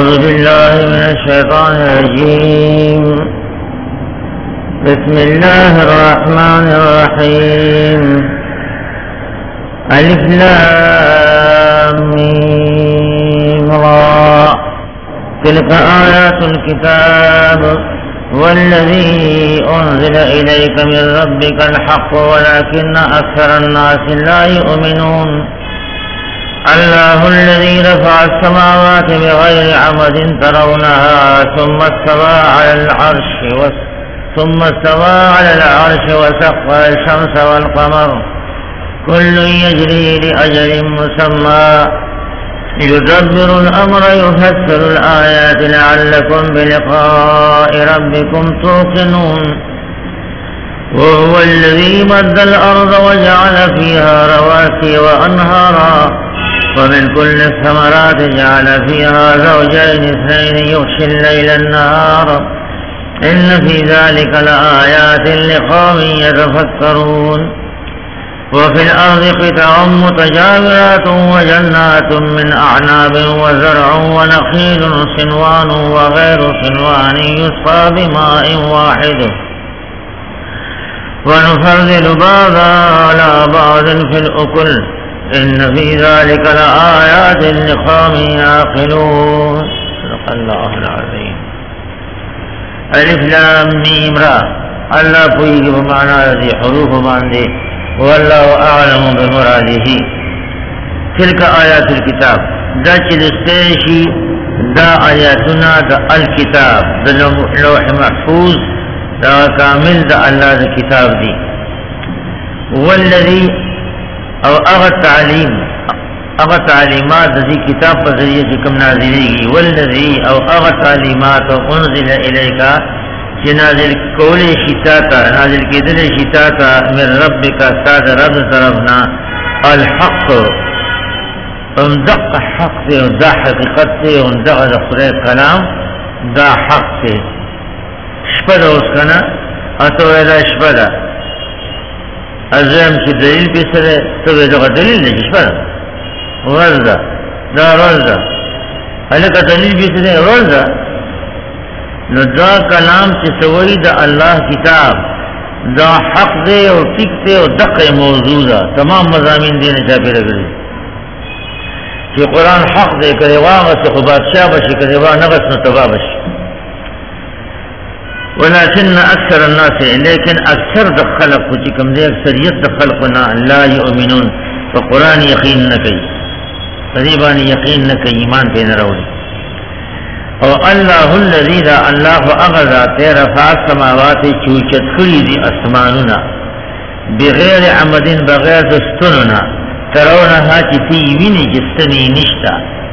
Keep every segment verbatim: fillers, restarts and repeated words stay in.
أعوذ بالله من الشيطان الرجيم. بسم الله الرحمن الرحيم. ألف لام ميم را. تلك آيات الكتاب والذي أنزل إليك من ربك الحق ولكن أكثر الناس لا يؤمنون. الله الذي رفع السماوات بغير عمد ترونها ثم استوى على العرش ثم استوى على العرش وسخر الشمس والقمر كل يجري لأجل مسمى يدبر الأمر يفسر الآيات لعلكم بلقاء ربكم توقنون. وهو الذي مد الأرض وجعل فيها رواسي وأنهارا ومن كل الثمرات جعل فيها زوجين اثنين يغشي الليل النهار إن في ذلك لآيات لقوم يتفكرون. وفي الأرض قطع متجاورات وجنات من أعناب وزرع ونخيل صنوان وغير صنوان يسقى بماء واحد ونفضل بعضها على بعض في الأكل إن في ذلك لآيات لقوم يعقلون. صدق الله العظيم. ألف لام ميم را. الله پوئی کی بمعنى ذي حروف باندے والله أعلم بمراده. تلك آيات الكتاب دا چلستیشی دا آیاتنا دا الكتاب دا لوح محفوظ دا کامل دا اللہ دا کتاب دی. والذی او اغا تعلیم اغا تعلیمات دا دی کتاب پر ذریعہ چکم نازلی گی. والذی او اغا تعلیمات انزل الیکا چی نازل کولی شتاتا نازل کدل شتاتا من ربکا ساد رب طرفنا الحق امدق حق سے دا حقیقت سے امدق دا خدای کلام دا حق سے شپدا اس کنا اتو ایدا شپدا ازیم چی دلیل پیسر ہے تو ایدا دلیل نہیں شپدا ورزا دا ورزا حلکہ دلیل پیسر ہے ورزا نو دا کلام چی سوئی دا اللہ کتاب دا حق دے اور ٹک دے اور دق موضوع دا تمام مضامین دینے چاپی رگلی چی قرآن حق دے کرے واغس خو بادشاہ بشی کرے واغ نغس نتبا بشی. ولكن اکثر الناس لیکن اکثر دا خلق چی کم دے اکثریت دا خلقنا لا یؤمنون فقرآن یقین نکی قریبان یقین نکی ایمان پہ نرولی. او اللہ الذی دا اللہ اغذا تیرا فاس سماوات چوچت کری دی اسمانونا بغیر عمدن بغیر دستنونا ترونها چی تیوینی جستنی نشتا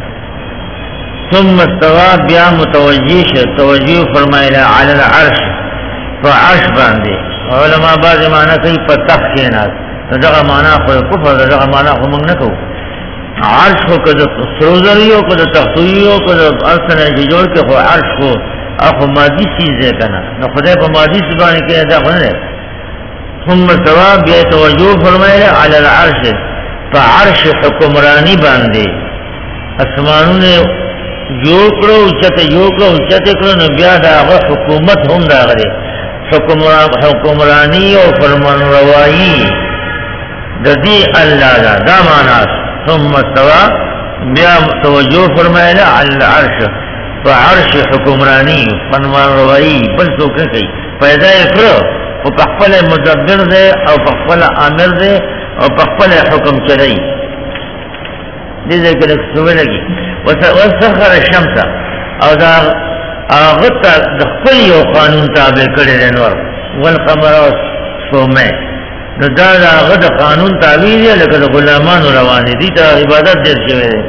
ثم استوا بیا متوجیش توجیح فرمائلہ علی العرش فعرش باندے. علماء بعض معنی کئی پتخ کینات دغا معنی خوی کفر دغا معنی خو منگ نکو. عرش خو کد سروزریو کد تختویو کد ارسن ایجی جوڑ کے خو عرش خو اخو مادی چیزے کنا نو خدای پا مادی سبانی کے ادا خو نرے. ثم ثواب بیا توجہ فرمائے علی العرش فا عرش حکمرانی باندے اسمانوں نے جو کرو اچھتے جو کرو اچھتے کرو نو بیا دا حکومت ہم دا غرے حکمرانی و فرمان روائی دا دی اللہ دا دا معناس. ثم استوى بیا توجہ فرمائے علی العرش فعرش حکمرانی فرمان روائی بل سوکنے کئی پیدا کرو و پخپل مدبر دے او پخپل آمر دے او پخپل حکم چلائی دیدے کہ سوے لگی. وسخر الشمس او دا آغتا دخپل یو قانون تابع کرے رنور والقمر سومے نو دا دا غد قانون تعبیر ہے لیکن غلامان روانی دی تا عبادت دیر شوئے دے.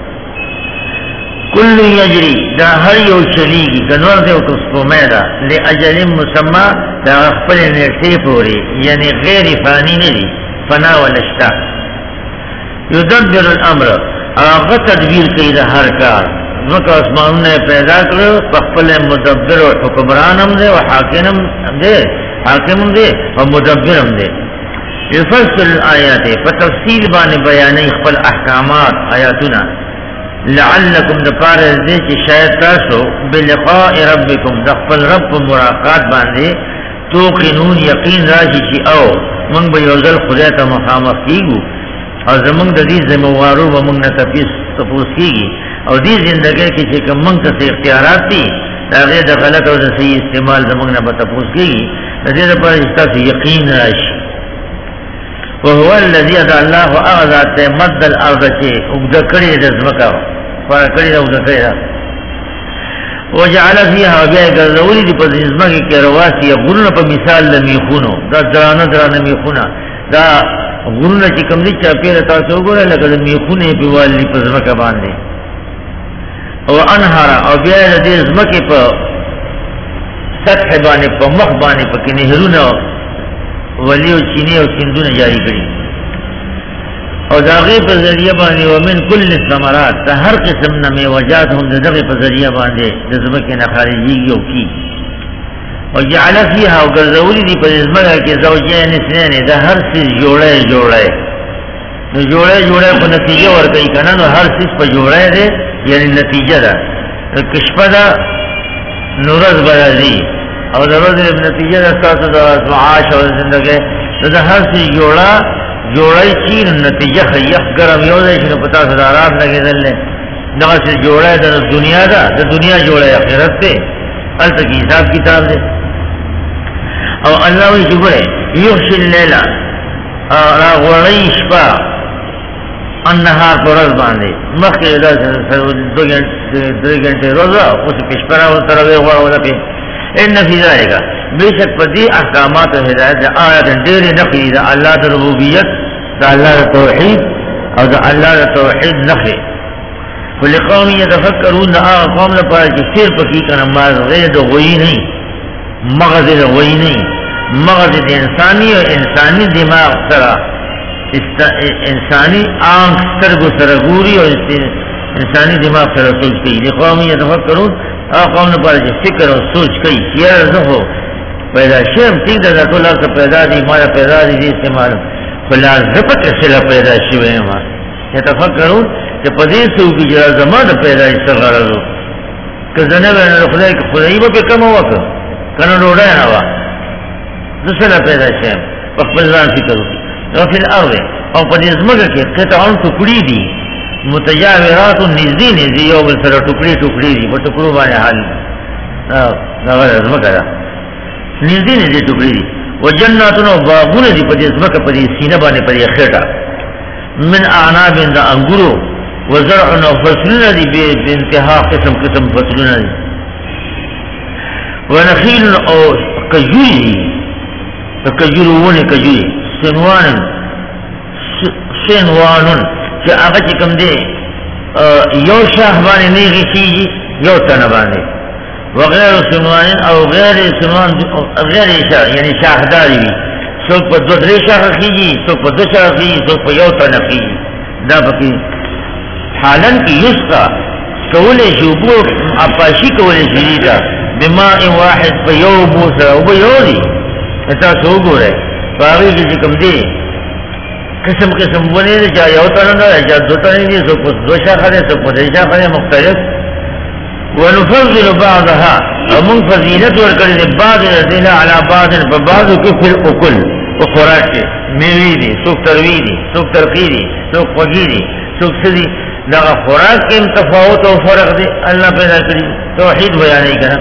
کل یجری دا ہر یو چلیگی کنور دے وکسپو میدا لی اجل مسمع دا اخپل نرسی پوری یعنی غیر فانی ندی فنا والاشتا. یدبر الامر آغا تدبیر کئی دا ہر کار مکہ اسمانون نے پیدا کرو پخپل مدبر و حکمرانم دے و حاکم دے حاکم دے و مدبرم دے. يفصل الآيات فتفصيل بان بياني خپل احکامات آیاتنا لعلکم دپار دې چې شاید تاسو بلقاء ربکم د خپل رب ملاقات باندې توقنون یقین راشي چې او موږ به یو ځل خدای ته مخامخ کیږو او زمونږ د دې ذمہوارو به موږ نه تپیس تپوس کیږي او دې ژوندۍ کې چې کوم موږ ته اختیارات دي دا غیر د غلط او د صحیح استعمال زمونږ نه به تپوس کیږي د دې لپاره چې تاسو یقین راشي وهو الذي ادى الله اغذات مد الارض چې وګدکړي د زمکا فکړي د وګدکړي وجعل فيها بیا ګرځولي د په زمکه کې رواسي غرونه په مثال لمیخونو دا درانه درانه میخونه دا غرونه چې کوم دي چې پیره تاسو وګورئ لکه د میخونه په والي په زمکه باندې او انهار او بیا د زمکه په سطح باندې په مخ باندې په کې نهرونه ولی او چینی او سندونه جاری کړي او داغه په ذریعہ باندې ومن کل الثمرات د هر قسم نه میوجات هم دغه په ذریعہ باندې د زمکه نه خارجي یو کی او جعل فيها او ګرځولي دي په زمکه کې زوجین اثنين د هر څه جوړه جوړه نو جوړه جوړه په نتیجه ورکړي کنه نو هر څه په جوړه دي یعنی نتیجه ده کشفه ده نورز برازي او د ورځې نتیجه ده تاسو د معاش او زندګۍ د هر څه جوړه جوړای چې نتیجه خیخ ګرم یو ځای چې په تاسو د آرام لګیدل نه دغه څه جوړه د دنیا ده د دنیا جوړه آخرت ته الته کې حساب کتاب ده او الله وی جوړه یوشل الليل را غړی شپه النهار پرز باندې مخکې دا دوه غنټه روزه او څه پښپرا او تر وی غوړول په ان فی ذلک بیشک پدی احکامات و ہدایت آیات ډېر نفي د الله د ربوبیت د الله د توحید او د الله د توحید نفي ولقوم يتفکرون هغه قوم لپاره چې سیر پکې کنه ما غیر د غوی نه مغز د غوی نه مغز د انساني او انساني دماغ سره انساني آنکھ سترګو سره ګوري او انساني دماغ سره سوچ کوي لقوم يتفکرون هغه قوم لپاره چې فکر او سوچ کوي چې زه پیدا شیم ٹھیک ده ټول څه پیدا دي ما پیدا دي استعمال فلا زپت سره پیدا شوی ما چې تفکرون چې په دې څو کې جرا زمانه پیدا سره غرضو که زنه نه خدای خدای به کوم وکړه کنه روډه نه وا زسره پیدا شیم په خپل ځان فکر وکړي او په الارض او په دې زمګه کې قطعون ټوکړي دي متجاورات نزدې نزدې یو بل سره ټوکړي ټوکړي دي په ټوکړو باندې حال دا دا زمګه ده نزدې نزدې ټوکړي دي وجناتون باغونه دي په دې زمګه په دې سینه باندې په دې خېټه من اعناب د انګورو وزرع وفصلون دي به انتها قسم قسم فصلون دي ونخيل او کجوري کجورونه کجوري سنوان سنوان چې هغه چې کوم دی یو شاخ باندې نه غشي یو تنه باندې وغیر سنوان او غیر سنوان غیر شاخ یعنی شاخدار وي څوک په دوه درې شاخ کېږي څوک په دوه شاخ کېږي څوک په یو تنه کېږي دا پکې حالن کې یسقا کولې شوبو اپاشي کولې شي دا بماء واحد په یو بوسه او په یو دي تاسو وګورئ باغی چې کوم دی قسم قسم ونه دي چې یو تر نه یا دو تر نه سو په دو شاخه ده سو په دې شاخه مختلف ونفضل بعضها ومن فضیلت ورکړي دي بعض دینه علی بعض په بعض کې فل اوکل او خوراک میوي دي سو تروی دي سو ترقی دي سو خوږی دي سو سدي دا خوراک کې تفاوت او فرق دي الله پیدا کړی توحید بیانې کړه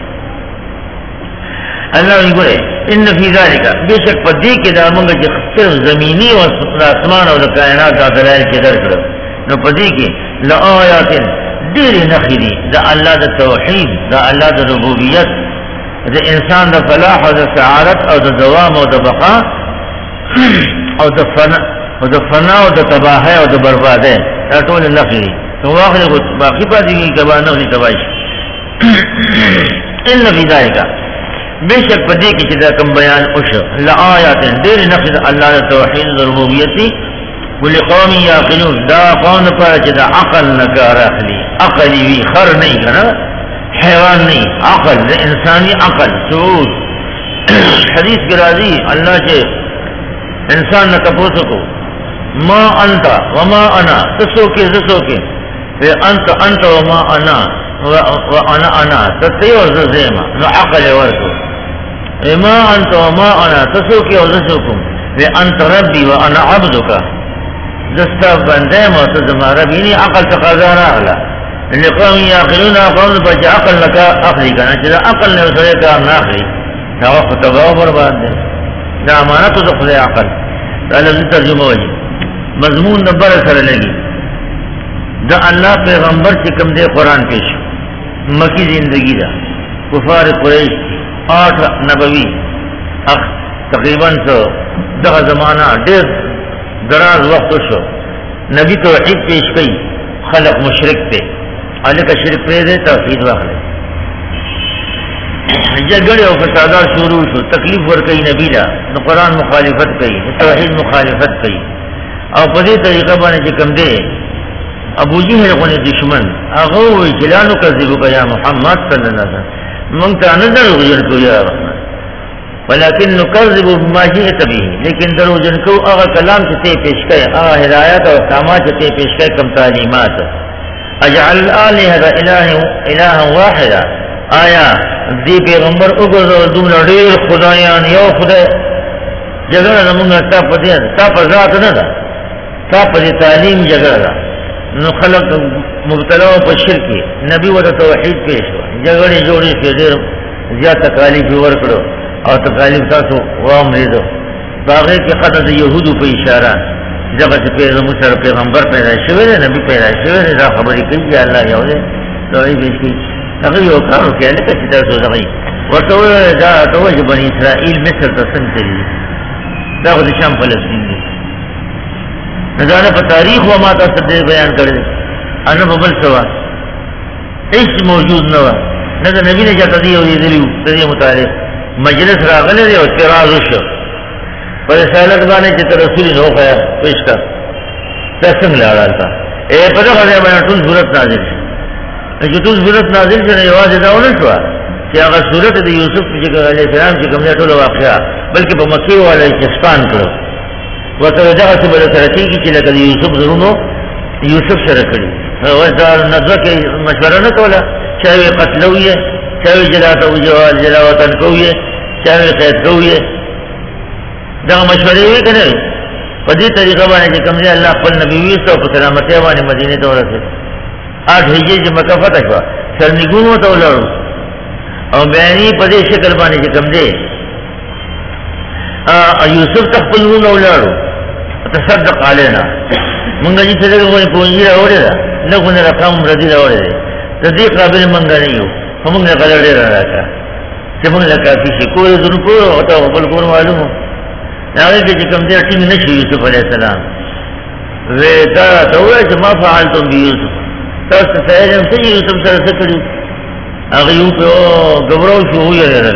الله یې ان فی ذلک بیشک پدې کې دا موږ چې خپل زمینی او اسمان او کائنات د دلایل کې درکړو نو پدې کې لا آیات ډېر نخري د الله د توحید د الله د ربوبیت د انسان د فلاح او د سعادت او د دوام او د بقا او د فنا او د فنا او د تباہی او د بربادی دا ټول نخري نو واخر باقي پدې کې کبا نه لري تباہی ان فی ذلک بیشک پدې کې چې دا کوم بیان وشو لآیات ډېر نقد الله د توحید او ربوبیت ولقوم یعقلون دا قوم په چې دا عقل نه کار اخلي عقل وی خر نه کنه حیوان نه عقل د انساني عقل شعور حدیث کې راځي الله چې انسان نه تاسو کو ما انت وما انا تاسو کې زسو کې انت انت وما انا وانا انا تتي وزيما نو عقل ورثو ما انت وما انا تسوك وزسوكم انت ربي وانا عبدك دستا بنده ما تزما ربي ني عقل تقاضا راغلا لقوم يعقلون قوم بچ عقل لك اخلي كان چې عقل نه سره کار نه اخلي دا وخت تباہ برباد ده دا امانت د خدای عقل دا لږ ترجمه وایي مضمون د بر سره لګي دا الله پیغمبر چې کوم دی قران پیش مکی زندگی دا کفار قریش آٹھ نبوی اخ تقریبا سو دغه زمانہ ډېر دراز وخت شو نبی توحید پیش کړي خلق مشرک ته الک شرک پرې ده توحید واخلي جګړه او فسادات شروع شو تکلیف ور کوي نبی لا نو قران مخالفت کوي توحید مخالفت کوي او په دې طریقه باندې چې کوم دی ابو جهل غونې دشمن هغه وی جلانو کذبو یا محمد صلی الله علیه وسلم مونږ ته نه درو ورکو یا رحمان ولكن نكذب بما جئت به لیکن درو جن کو هغه کلام چې ته پیش کړي هغه هدایت او احکامات چې ته پیش کړي کوم تعلیمات اجعل الالهه اله اله واحده آیا دې پیغمبر وګورئ دومره ډېر خدایان یو خدای جګړه موږ ته په دې تا په ذات نه ده تا په تعلیم جګړه نو خلق مبتلا په شرک نبی و توحید پیش جګړې جوړې شي ډېر زیات تکالیف ورکړو او تکالیف تاسو وامریدو باغې کې قد د يهودو په اشاره دغه چې پیغمبر سره پیغمبر پیدا شوی دی نبی پیدا شوی دی دا خبرې کوي چې الله یو دی دوی به شي هغه یو کار کوي لکه چې تاسو دغه ورته دا توجه بني اسرائیل مصر ته څنګه دي دا د شام فلسطین دی نظر په تاریخ و ما تاسو دې بیان کړی انا په بل سوا هیڅ موجود نه و نه د نبی نه چاته دی او دې دې متعلق مجلس راغلی دی او اعتراض وشو پر رسالت باندې چې رسول نو خیا پیش کا څنګه لاړل تا اے په دغه ځای باندې ټول صورت نازل شي چې ټول صورت نازل شي نه یوازې دا ونه شو چې هغه صورت د یوسف چې علیه السلام چې کومه ټول واقعا بلکې په مکی والے چسپان کړو وته دغه څه بل سره چې لکه یوسف زرونو یوسف سره کړی او دا نظر کې مشوره نه کوله چې قتلویه چې جلاته او جوال جلاوتن کویه چې قید کویه دا مشورې وی کنه په دې طریقه باندې چې کوم الله خپل نبی ویسو په سلامتی باندې مدینه ته ورسېد اټ هجې چې مکه فتح شو سرنګونو ته ولاړو او بیانې په دې شکل باندې چې کوم دی ا یوسف خپل ونه ولاړو تصدق علينا مونږ چې څنګه کوی پونځي راوړل نه غوښنه رقم ردی راوړل د دې قابل مونږ نه یو موږ نه غلړې راځه چې موږ له کافي شي کوی زرو کو او ته خپل کور معلومه هغه چې کوم دې ټینګ نشي یوسف علی السلام ودا ته وایي چې ما فعلتم بيوسف تاسو ته یې ته یوسف سره څه کړی هغه یو په غبرو شو ویل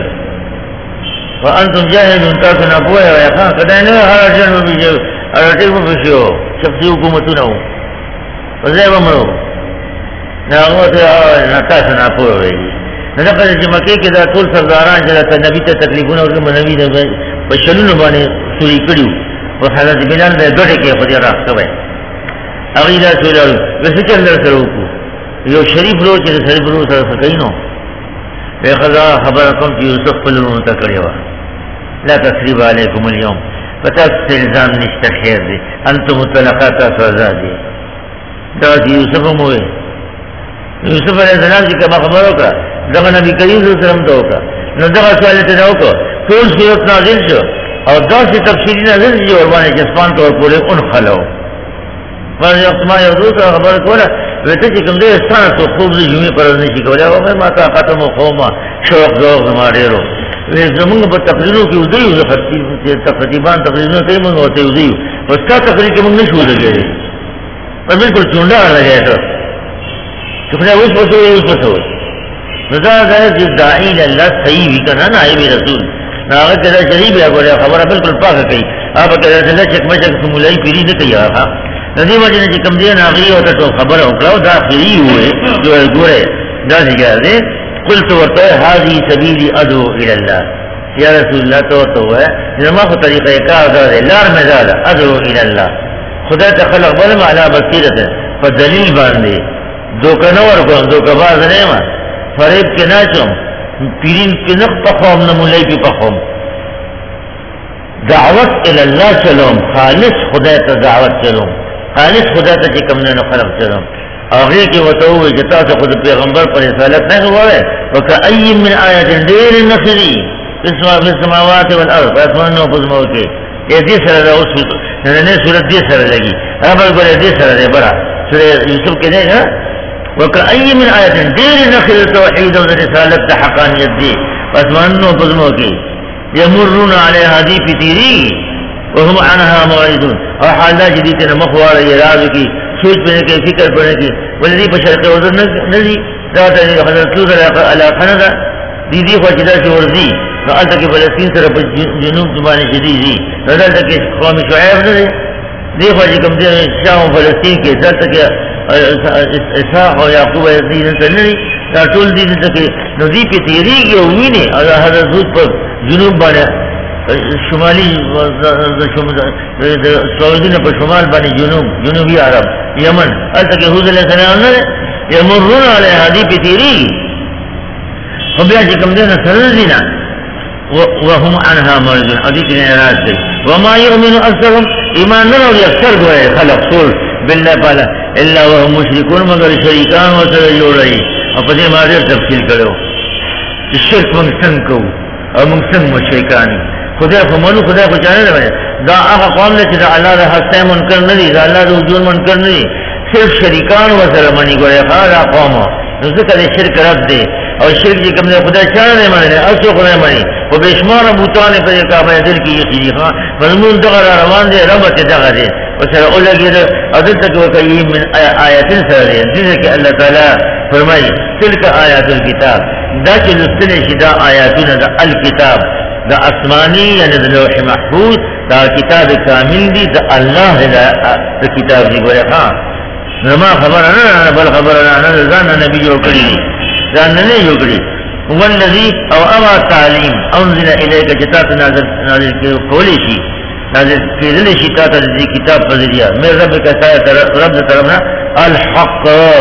وانتم جاهلون تاسو نه پوهه یا ښه کله نه هر جنو بيجو ارټیو په شو چې حکومتونه و وځي ومرو نه هغه ته نه تاسو نه پوهه نه کله چې مکه کې دا ټول سرداران چې د نبی ته تکلیفونه ورکړي نبی د بشلونو باندې سوري کړیو او حضرت بلال د ګټه کې خو دې راځوي هغه دا سوال وسه چې الله سره وکړو یو شریف لو چې شریف لو سره سکینو به خدا خبر کوم چې یوسف په لونو ته کړیو لا تسریب علیکم اليوم فتاس الزام نشته خیر دي انتم مطلقات ازادي دا یوسف مو یوسف علیہ السلام چې کوم خبرو کا دغه نبی کریم صلی الله علیه وسلم ته وکړه نو دغه سوال ته وکړه ټول صورت نازل شو او داسې تفصیلی نازل شي ور باندې جسمان تور پورې اون خلو باندې وخت ما یو دوه خبر کوله وته چې کوم دې ستاسو ته خوب دې جمعې پر نه شي کولای او ما تا ختم خوما شوق ذوق ما ډیرو وې زمونږ په تقریرو کې ودیو د خطي تقریبان تقریرونه کوي موږ ورته ودیو وستا تقریر کې موږ نشو لګېږي په بالکل چونډا لګېږي چې خدای اوس وځو اوس وځو نو دا چې داعی الله صحیح وی کنه نائب رسول هغه کله شریف یا ګوره خبره بالکل پاکه کوي هغه کله چې چکمه چک سمولای پیری نه کوي هغه ندی وجه چې کم دی نه غي او ته خبره وکړو دا خيري وي ګوره دا څنګه دی قلت ورته هذه سبيلي ادعو الى الله یا رسول الله تو تو ہے زما په طریقې کار دا لار مزاله ادعو الى الله خدا ته خلق بل على بصیرت په دلیل باندې دوکه نه ورکوم دوکه باز نه یم فریب کې نه چوم پیرین کې نه پخوم نه مولای کې پخوم دعوت الى الله چلوم خالص خدای ته دعوت چلوم خالص خدای ته چې کوم نه خلق چلوم هغه کې وته وي چې تاسو خود پیغمبر پر رسالت نه غواړئ وکأي من آیت ډېر نخري في السماوات والارض اسمانو په زمو کې دې سره اوس نه نه سورۃ دې سره لګي هغه بل دې سره دې برا سورۃ یوسف کې نه وكأي من آية دير نخل التوحيد والرسالة حقانية دي فاسمانو بزموكي يمرون عليها دي في تيري وهم عنها معرضون اور حالات جديدة مخوار يرازكي سوچ بنے کے فکر بنے کی والذي بشرق وزر نزي ذات حضرت لوزر على خندا دي دي خوشدا سے ورزي فقالت کہ فلسطین طرف جنوب زبان شديدي فقالت کہ قوم شعیب نزي دي خوشی کم دي شام فلسطین کے ذات کہ اسحاق او یعقوب دې ته نه دا ټول دې ته کې نو دې په تیریږي او ویني او حضرت زود په جنوب باندې شمالي د سعودي نه په شمال باندې جنوب جنوبي عرب یمن الته کې حضور علیه السلام نه یمرون علی هذه په تیریږي خو بیا چې کوم دې نه سره نه وهم عنها معرضون او دې کې اعراض کوي وما يؤمن اكثرهم ایمان نه لري اکثر دوی خلق ټول بالله تعالی الا وهم مشركون مگر شریکان و سره جوړي او په دې باندې تفصیل کړو چې شرک موږ څنګه کوو او موږ څنګه مشرکان خدای په مونږ خدای په چانه نه دا هغه قوم چې دا الله د حسین منکر نه دي دا الله د وجود منکر نه دي صرف شریکان و سره منی ګوري هغه قوم نو ځکه د شرک رد دي او شرک چې کوم خدای چانه نه مني او څو خدای مني او بشمار بوتان په کعبه دل کې یقیني ها مضمون دغه روان دي رب ته دغه دي وسره اولګي عدد وکي من آیات سره دې کې الله تعالی فرمایي تلک آیات الكتاب دا چې لستل شي دا آیاتونه د الکتاب دا آسمانی یعنی د لوح محفوظ دا کتاب کامل دی د الله د کتاب دی ګوره ها نما خبر نه بل خبر نه ځان نبی جوړ کړی ځان نه جوړ کړی والذي او اما تعلیم انزل الیک کتاب نازل نازل کولی شي نازل کېدل شي تاسو د کتاب په ذریعہ مې رب کا سایه رب دې طرفنا الحق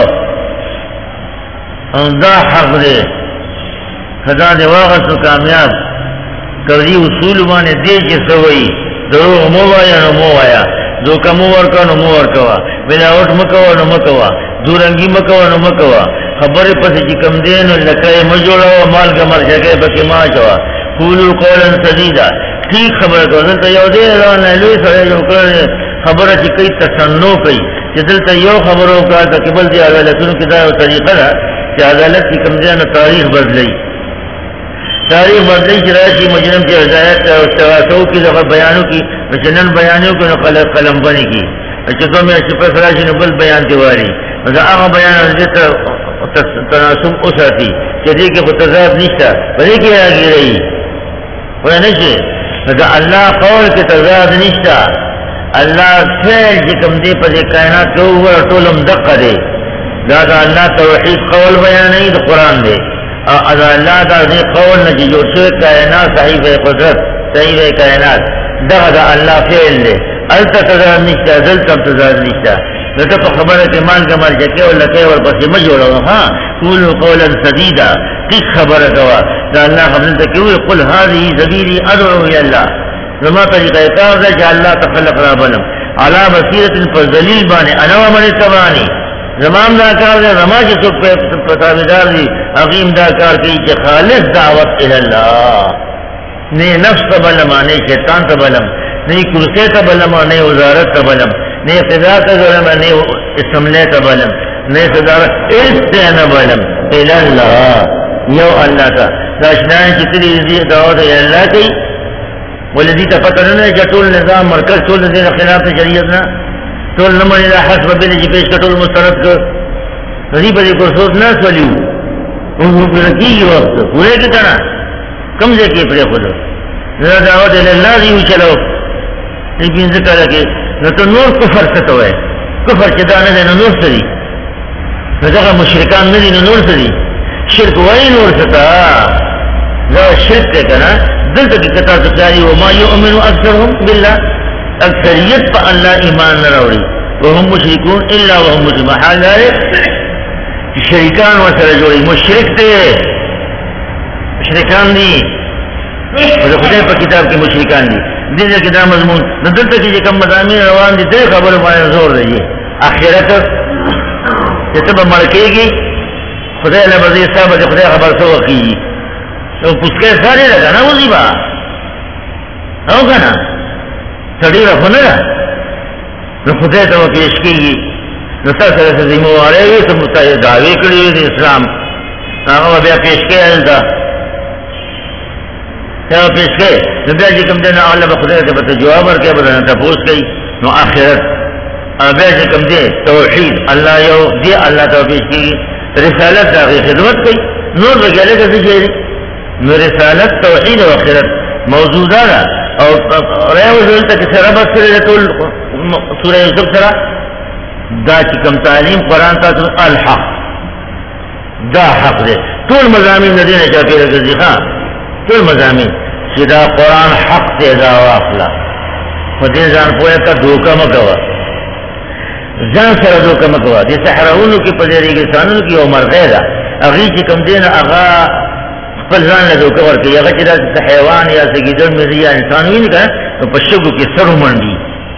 دا حق دې خدا دې واغس کامیاب کوي اصول باندې دې چې سوي درو مو وایا نو مو وایا دو کوم ورکو نو مو ورکوا بلا اوټ مکو نو مکوا دورنګي مکو نو مکوا خبره پسې چې کم دین لکه مجوړو مال کمر جګه پکې ما شوا قولوا قولا سديدا ٹھیک خبره کوي ته یو دې نه لوي سره یو کړ خبره چې کوي تسنو کوي چې دلته یو خبرو کا ته قبل دی عدالتونو کې دا یو طریقه ده چې عدالت کې کم دین تاریخ بدلی تاریخ بدلی چې راشي مجرم کې هدایت او تواسو کې دغه بیانو کې مثلا بیانو کې نو قلم قلم باندې کې چې دوه مې چې په راشي نو بل بیان دی واري دا هغه بیان چې تناسب اوساتي چې دې کې متضاد نشته بلې کې راګيري ونه شي دا الله قول کې تضاد نشته الله فعل چې کوم دې په کائنات کې ور ټولم دقه دی دا دا الله توحید قول بیانې د قران دی او دا الله دا دې قول نه جوړ شوی کائنات صحیح قدرت صحیح کائنات دا دا الله فعل دی الته تضاد نشته دلته تضاد نشته دته په خبره کې مان کمر جکه ولا کې ور پسې ما جوړو ها قولوا قولا سديدا دې خبره کوا دا الله خبره ته کوي قل هذه سبيلي ادعو الى الله زما طریقه کار ده چې الله تخلق را بلم على بصيره فذليل باندې انا ومن تبعني زمام دا کار ده زما چې څوک په تابعدار دي عظیم دا کار کوي چې خالص دعوت الى الله نه نفس بلم نه شیطان ته بلم نه کرسی ته بلم نه وزارت ته بلم نه اقتدار ته بلم نه اسمبلی ته بلم نه صدارت استنه بلم الى الله یو الله تا دا شنان چې تری دې دعوت الى الله کوي ولذي تفکرنا چې ټول نظام مرکز ټول دې خلاف شریعت نه ټول نمبر له حسب بل چې پیش کټول مسترد کو دې په دې کوڅو نه سوليو او په کېږي وخت ورې کې کنه کم ځای کې پرې خو دا دعوت الى الله دی چلو دې پینځه کاله کې نو ته نور کفر څه وای کفر چې دا نه نه نور څه دي دغه مشرکان نه دي نور څه دي شرک وای نور څه دا شرک کنه دلته کې کتا ځای او ما يؤمن اكثرهم بالله اکثریت په الله ایمان نه راوړي وهم مشركون الا وهم مجمع حال شریکان ورسره جوړي مشرک دی مشرکان دي د خدای په کتاب کې مشرکان دي دغه کې دا مضمون د دلته چې کوم مضامین روان دي دغه خبره باندې زور دی اخرت چې ته به مړ کېږي خدای له بده حساب د خدای خبر څه وکړي او پوسکه ساري لګا نه وځي با او کنه سړي راخونه نو خدای ته پیش کېږي نو تاسو سره ذمہ واره وي چې متای دعوی کړی د اسلام هغه بیا پیش کېل دا دا پیش کې نو بیا چې کوم دنه الله به خدای ته به جواب ورکړي به نه تاسو کوي نو آخرت بیا چې کوم دی توحید الله یو دی الله ته پیش کېږي رسالت دا خدمت کوي نور وګاله څه شي نو رسالت توحید او آخرت موجوده ده او راو دلته کې سره بس ټول سوره یوسف سره دا چې کوم تعلیم قران تاسو الحق دا حق دی ټول مضامین د دې نه چې راځي ښا ټول مضامین چې دا قران حق دی دا واخلا په دې ځان پوهه کا دوکه مکوا ځان سره دوکه مکوا دې صحراونو کې په دې ریګستانونو کې عمر غیدا اغه چې کوم دین هغه خپل ځان له دوکه ورکړي هغه چې د حیوان یا سګیدل مې یا انسان ویني کنه په شګو کې سر ومنډي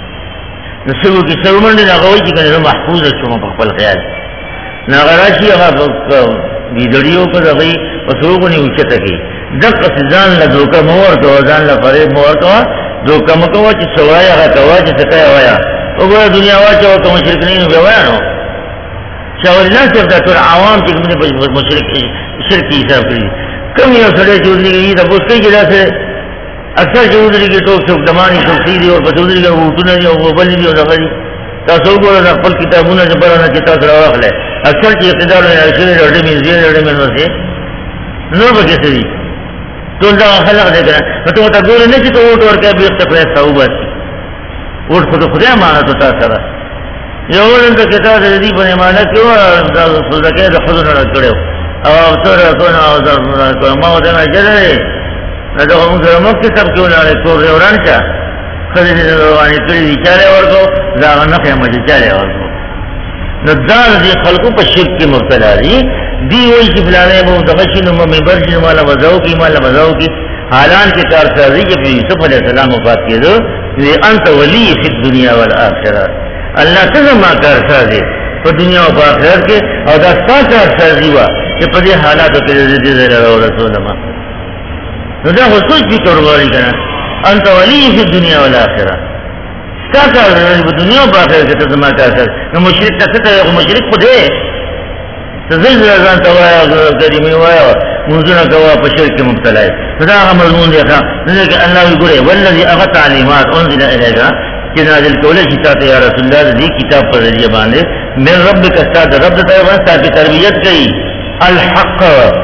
د شګو کې سر ومنډي هغه وایي چې کنه محفوظ شوم په خپل خیال ناغراشي هغه دې دړیو په دغه پسوګو نه اوچته کی دغه ځان له دوکه مور ته ځان له فریب مور ته دوکه مکو چې سوایا هغه کوا چې څه وایا وګوره دنیا واچو ته مشرک نه وي وایو شاول نه چې د ټول عوام چې موږ مشرک شرک حساب کړی کوم یو سره جوړیږي دا اوس کې جلسه اکثر جوړیږي ټوک څوک دماني څوک سیدي او بدلږي او ټول یو بل دی او دغه تاسو وګورئ خپل کتابونه چې برانه چې تاسو راوخله اکثر چې اقتدار نه شي ورته مې زیات ورته مې نو سي نو به کې سي ټول دا خلک دې کنه ته ته ګور نه چې ته وټ ورکه به خپل توبه وټ خو خدای مانه ته تاسو یو ولنت کتاب دې په معنا کې و دا صدقه د خود نه کړو او تر کو نه او دا ما وته نه جره دا کوم سره مو کتاب کې ولاره ټول ورانچا خدای دې رواني کړی چاله ورکو دا نه خمه چې چاله ورکو نو دا دې خلقو په شرک کې مبتلا دي دی وایي چې بلانه مو د بشینو مې برجن مالا وزاو کې مالا وزاو کې حالان کې کار سازي چې یوسف علیه السلام وفات کېدو دې انت ولی فی الدنیا والآخرة الله ته ما کار سازي په دنیا او آخرت کې او دا ستاسو کار سازي وا چې په دې حالاتو کې دې دې رسول الله نو دا خو څه فکر وایي کنه انت ولی فی الدنیا والآخرة ستاسو په دنیا او آخرت کې ته ما کار سازي نو مشرک ته ته یو مشرک خو دې تزلزل ځان ته وایا کریمه وایا منځونه کوا په شرک کې مبتلا دی دا هغه مضمون دی ښا ځکه الله وګوره والذي اغه تعلیمات انزل الیک چې نازل کوله چې تاسو یا رسول الله دې کتاب په ذریعہ باندې من ربک استاد رب ته باندې تاسو تربیت کړي الحق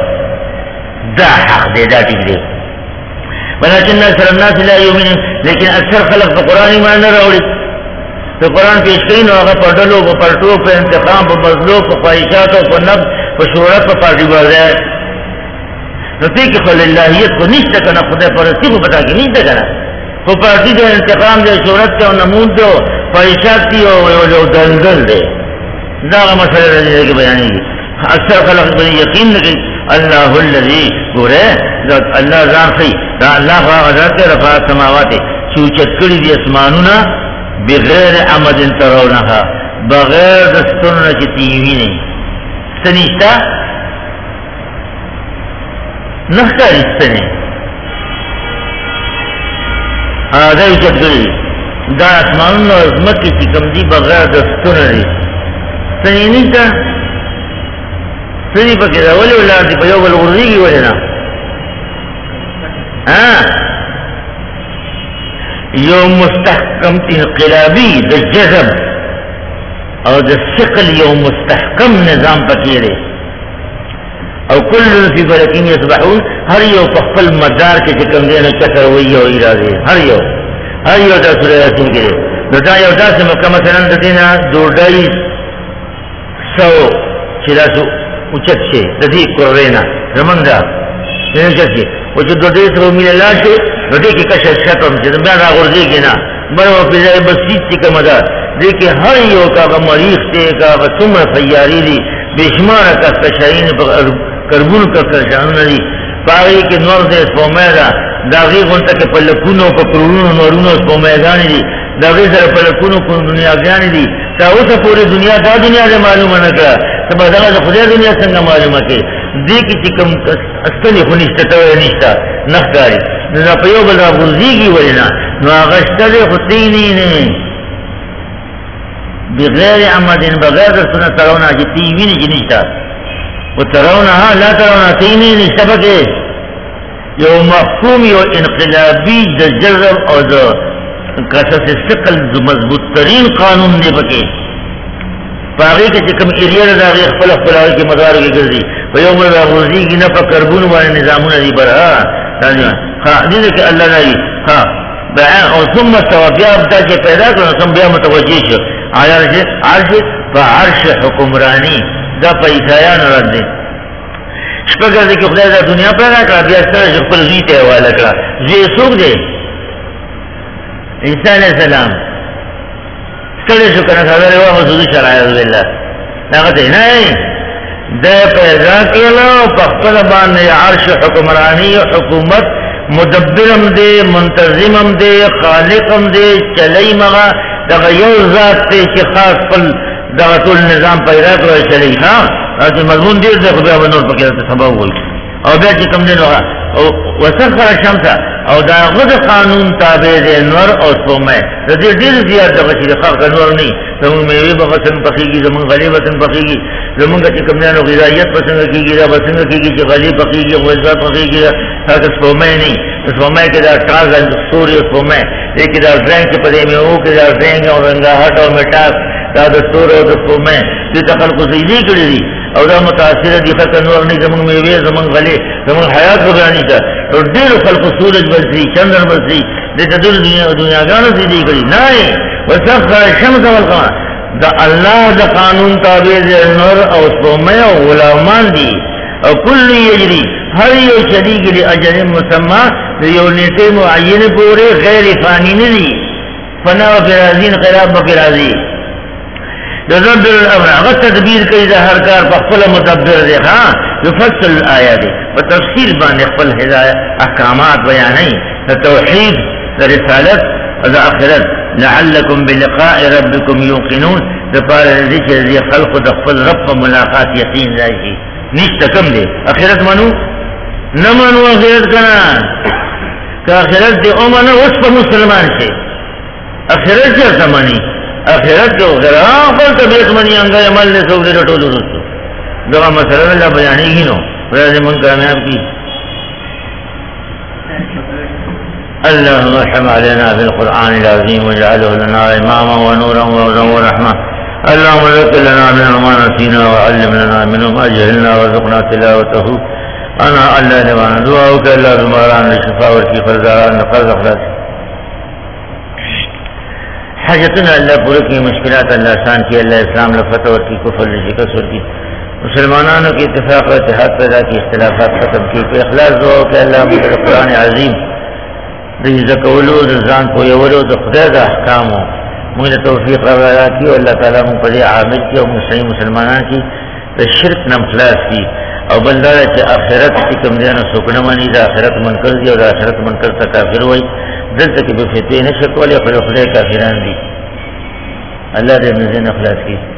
دا حق دی دا ټیک دی ولكن اکثر الناس لا يؤمنون لیکن اکثر خلق په قران ایمان نه راوړي تو قرآن پیش کئی نو آغا پڑھلو پا پڑھٹو پا انتقام پا مظلو پا خواہشاتو پا نفس پا شورت پا پارٹی بازیت نو تیکی خل اللہیت کو نشتا کنا خدا پرستی کو بتا کی نشتا کنا پا پارٹی دو انتقام دے شورت دے و نمود دے و خواہشات دی و دندل دے دا آغا مسئلہ رضی دے کے بیانی گی اکثر خلق بنی یقین لگئی اللہ اللذی گورے اللہ زان خی دا اللہ خواہ غزات رفاع سماواتے چوچت کری دی اسمانونا بغیر عمد ترونها بغیر دستون چتیوی نہیں سنیشتا نخکار استنے آدھا اچت گئی دا اسمانون و عظمت کی کم دی بغیر دستون دی سنی نیشتا سنی پاکی دا ولی اللہ دی پیو بالغرزی کی ولی نا ہاں یو مستحکم انقلابی د جذب او د ثقل یو مستحکم نظام پکې دی او کل فی فلک یسبحون هر یو په خپل مدار کې چې کوم دی نه چکر وایي او اراده هر یو هر یو د سورې یاسین کې دا یو داسې مکه مثلا د دینه دوړای سو چې تاسو اوچت شي د دې کورینا زمونږه نه چې او چې دوړې سره مینه لاشه نو دې کې کښه شتم چې بیا راغورځي کې نه بل په ځای بسیط چې کومه ده دې کې هر یو کا مریخ ته کا څومره تیاری دي بشمار کهکشانین کربون کهکشانونه دي پاغي کې نور دې سپومه ده دا غي غونټه کې په لکونو په کرونو نورونو سپومهګانې دي دا غي سره په لکونو په دنیاګانې دي دا اوسه پوری دنیا دا دنیا دې معلومه نه کړه سبا دا د خدای دنیا څنګه معلومه کې دې کې چې کوم استنی خو نشته ته نشته نه ښکاري نو په یو بل راغورځيږي ولینا نو هغه ستړي خطینی نه بغیر عمدن بغیر د سنت ترونه چې تی ویني چې نشته وترونها لا ترون تینی نشته پکې یو مفهوم یو انقلابی د جذب او د قصص ثقل مضبوط ترین قانون دی پکې پاره کې چې کوم ایریا راغی خپل خپل کې مدار کې ګرځي په یو بل راغورځي کې نه په کربون باندې نظامونه دی برا ها دې کې الله نه ها بیان او ثم توابیا بدا چې پیدا کړو ثم بیا متوجي شو عرش عرش فعرش حکمرانی دا پیسایان رد دی شپږ ځکه چې خدای د دنیا پیدا کړ بیا سره خپل زوی ته حواله کړ زوی څوک دی عیسی علیہ السلام ستړي شو کنه خبره واه حضور شرایع الله هغه دی نه د پیدا کړلو په خپل باندې عرش حکمرانی حکومت مدبرم دی منتظمم دی خالقم دی چلی مغا دغه یو ذات ته چې خاص خپل دغه ټول نظام پیدا کړی چلی ها او مضمون ډیر دی خو بیا نور پکې سبب وایي او بیا چې کوم دی نو او وسخر الشمس او دا غد قانون تابع دی نور او سومه د دې ډیر زیات دغه چې خاص نور نه زموږ میوه به څنګه پخېږي زموږ غلې به څنګه پخېږي زموږ چې کوم دی نو غذایت به څنګه کېږي دا به څنګه کېږي چې غلې پخېږي غوښه پخېږي هغه سومه نه سومه کې دا ټاز د سوري سومه دې کې دا ځای کې په دې میوه کې دا ځای او رنګاهټ او مټاس دا د سور او د سومه دې تخلق زیدي کړی دي او دا متاثر دي خلک نور نه زموږ میوه زموږ غلې زموږ حیات وګڼي تا او ډېر خلک سورج بلسي چندر بلسي دې ته د دنیا دنیاګانو زیدي کړی نه وسخر الشمس والقمر دا الله د قانون تابع دي نور او سومه او غلامان دي او کل یجری هر یو شریک لی اجل مسمى یو نیټه معینه پورې غیر فانی نه دي فنا و فرازین خلاف بفرازی دبر الامر هغه تدبیر کوي د هر کار په خپل مدبر دی ها يفصل الآيات په تفصیل باندې خپل هدايت احکامات بیانوي د توحید د رسالت او د آخرت لعلكم بلقاء ربكم يوقنون د پاره دې چې خلق د خپل رب په ملاقات یقین راځي نشته کم دی آخرت منو نه منو آخرت کنا که آخرت دی او منو اوس په مسلمان شي آخرت څه مانی آخرت کو غرا خپل طبيعت منی انګه عمل له سوګ دې ټولو رسو دا مسله الله بیانېږي نو ورته مونږ کامیاب کی اللهم ارحم علينا بالقرآن العظيم واجعله لنا إماما ونورا وهدى ورحمة اللهم ذكر لنا منه ما نسينا وعلم لنا منه ما جهلنا وارزقنا تلاوته انا الليل وانا دعاؤك الا بماران للشفاء والشفاء والزاران لقرض اخلاص حاجتنا اللہ پورے کی مشکلات اللہ آسان کی اللہ اسلام لفتح ورکی کفر شکست ورکی مسلمانانوں کی اتفاق و اتحاد پیدا کی اختلافات ختم کی کوئی اخلاص دعا کہ اللہ مجھے قرآن عظیم رجزہ قولو رزان کو یولو دا خدا دا احکامو مجھے توفیق رضا کی اور اللہ تعالیٰ مجھے پڑے عامل کی اور مسلم مسلمانان کی دا شرک نم خلاص کی او بلدار چې آخرت کې کوم ځای نه سوکنه مانی دا آخرت منکر دی او دا آخرت منکر ته کافر وای دلته کې به فتنه نشکولې خو خدای کافران دي الله دې موږ نه خلاص کړي